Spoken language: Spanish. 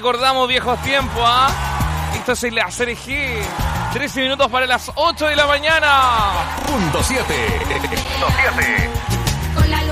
recordamos viejos tiempos, ¿ah? Esto es la CRG. 13 minutos para las 8 de la mañana. Punto 7. Con la